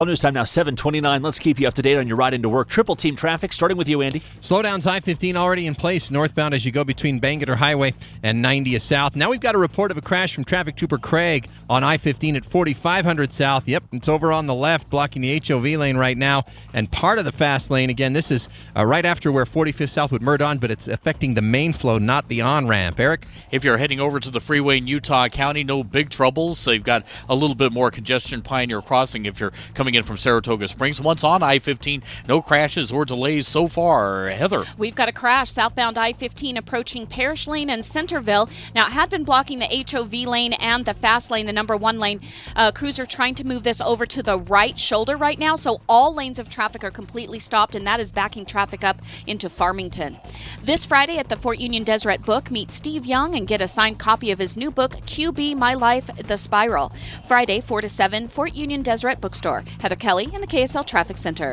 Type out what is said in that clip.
News time now, 7:29. Let's keep you up to date on your ride into work. Triple team traffic, starting with you, Andy. Slowdowns I-15 already in place northbound as you go between Bangerter Highway and 90th South. Now we've got a report of a crash from traffic trooper Craig on I-15 at 4500 South. Yep, it's over on the left, blocking the HOV lane right now and part of the fast lane. Again, this is right after where 45th South would merge on, but it's affecting the main flow, not the on-ramp. Eric? If you're heading over to the freeway in Utah County, no big troubles. So you've got a little bit more congestion, Pioneer Crossing, if you're coming in from Saratoga Springs. Once on I-15, no crashes or delays so far. Heather? We've got a crash southbound I-15 approaching Parish Lane and Centerville. Now, it had been blocking the HOV lane and the fast lane, the number one lane. Crews are trying to move this over to the right shoulder right now, so all lanes of traffic are completely stopped, and that is backing traffic up into Farmington. This Friday at the Fort Union Deseret Book, meet Steve Young and get a signed copy of his new book, QB My Life, The Spiral. Friday, 4 to 7, Fort Union Deseret Bookstore. Heather Kelly in the KSL Traffic Center.